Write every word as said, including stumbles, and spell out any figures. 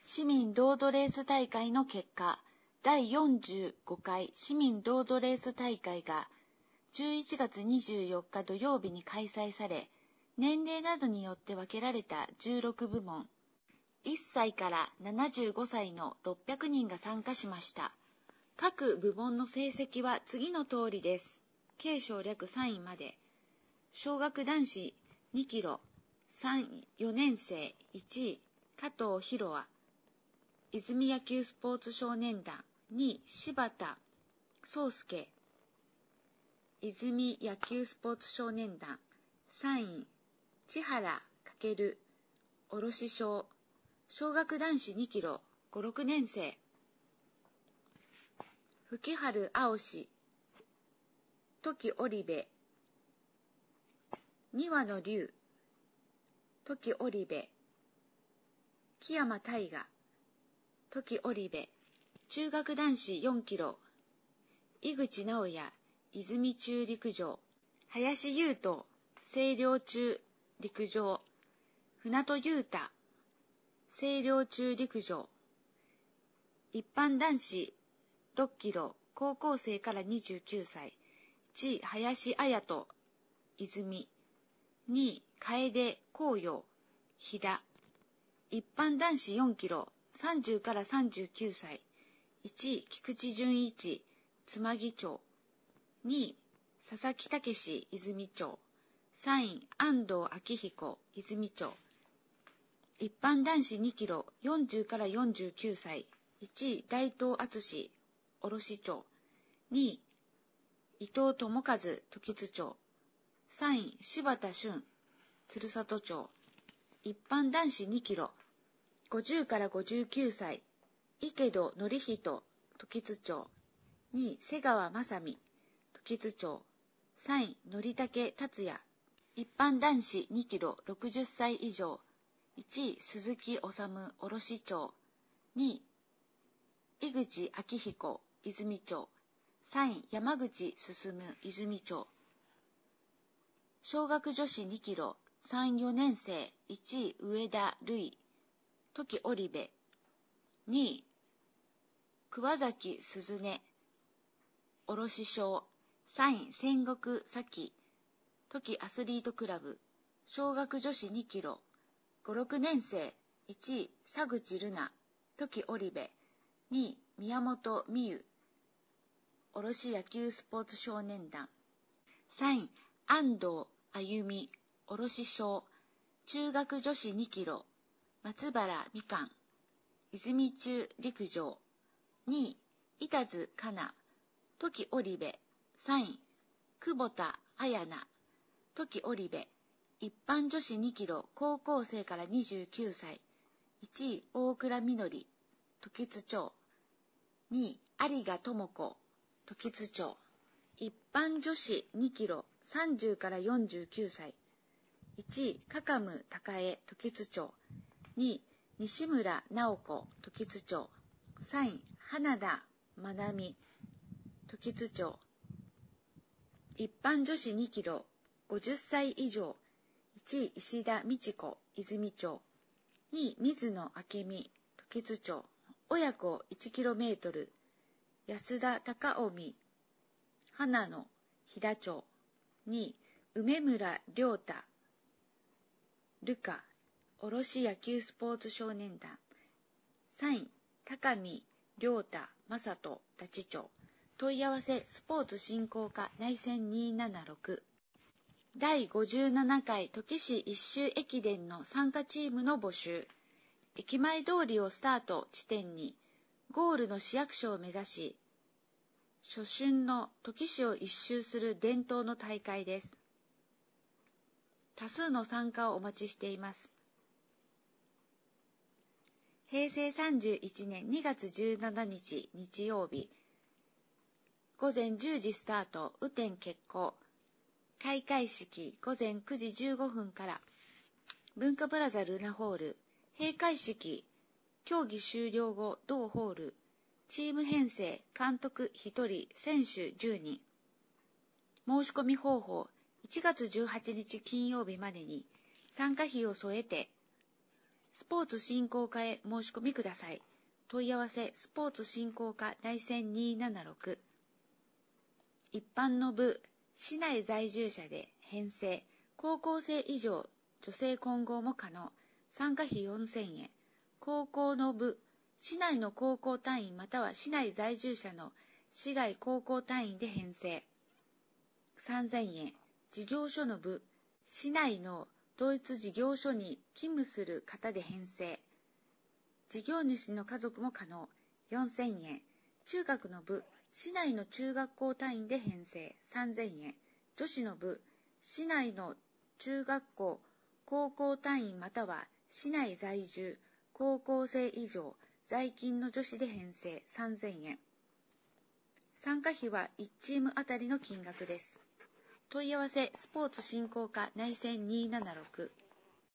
市民ロードレース大会の結果、だいよんじゅうごかい市民ロードレース大会がじゅういちがつにじゅうよっか土曜日に開催され、年齢などによって分けられたじゅうろくぶもん、いっさいからななじゅうごさいのろっぴゃくにんが参加しました。各部門の成績は次の通りです。継省略さんいまで。小学男子にキロ、さんいよねんせいいちい加藤博和、泉野球スポーツ少年団にい柴田壮介、泉野球スポーツ少年団さんい千原翔、卸小、小学男子にキロご、ろくねんせい吹春青志、時織部、庭野龍、時織部、木山大河、時織部、中学男子よんキロ、井口直也、泉中陸上、林優斗、清涼中陸上、船戸優太、清涼中陸上、一般男子ろっキロ、高校生からにじゅうきゅうさい、いちい林彩斗、泉、にい楓紅葉、飛田、一般男子よんキロ、さんじゅうからさんじゅうきゅうさい、いちい菊池純一、妻木町、にい佐々木武史、泉町、さんい安藤昭彦、泉町、一般男子にキロ、よんじゅうからよんじゅうきゅうさい、いちい大東敦、卸町、にい伊藤智和、時津町、さんい柴田俊、鶴里町、一般男子にキロ、ごじゅうからごじゅうきゅうさい、池戸則人、時津町、にい瀬川正美、時津町、さんい則武達也、一般男子にキロろくじゅっさい以上、いちい鈴木治、卸町、にい井口昭彦、泉町、さんい山口進、泉町、小学女子にキロ、さん、よねんせい、いちい上田瑠衣、時織部、にい桑崎鈴音、卸小、さんい戦国咲、時アスリートクラブ、小学女子にキロ、ご、ろくねんせい、いちい佐口瑠奈、時織部、にい宮本美優、卸野球スポーツ少年団、さんい安藤歩美、卸小、中学女子にキロ、松原みかん、泉中陸上、にい板津香奈、時織部、さんい久保田彩奈、時織部、一般女子にキロ、高校生からにじゅうきゅうさい、いちい大倉みのり、時津町、にい有賀智子、時津町、一般女子にキロ、さんじゅうからよんじゅうきゅうさい、いちい加賀武孝恵、時津町、にい西村直子、時津町、さんい花田真奈美、時津町、一般女子にキロ、ごじゅっさい以上、いちい石田美智子、泉町、にい水野明美、時津町、親子いちキロメートル、安田貴臣、花野、飛騨町、にい梅村良太、ルカ、卸野球スポーツ少年団、さんい高見良太、正人、立町、問い合わせスポーツ振興課内線にーななろく、だいごじゅうななかい土岐市一周駅伝の参加チームの募集。駅前通りをスタート地点にゴールの市役所を目指し、初春の土岐市を一周する伝統の大会です。多数の参加をお待ちしています。へいせいさんじゅういちねんにがつじゅうしちにち日曜日、ごぜんじゅうじスタート、雨天決行。開会式ごぜんくじじゅうごふんから、文化プラザルナホール、閉会式、競技終了後同ホール、チーム編成、監督ひとり、選手じゅうにん。申し込み方法、いちがつじゅうはちにち金曜日までに参加費を添えて、 スポーツ振興課へ申し込みください。問い合わせスポーツ振興課内線にーななろく。一般の部、市内在住者で編成、高校生以上、女性混合も可能。参加費よんせんえん。高校の部、市内の高校単位または市内在住者の市外高校単位で編成。さんぜんえん。事業所の部、市内の同一事業所に勤務する方で編成。事業主の家族も可能。よんせんえん。中学の部、市内の中学校単位で編成。さんぜんえん。女子の部、市内の中学校、高校単位または市内在住、高校生以上、在勤の女子で編成。さんぜんえん。参加費はいちチームあたりの金額です。問い合わせスポーツ振興課内線にーななろく。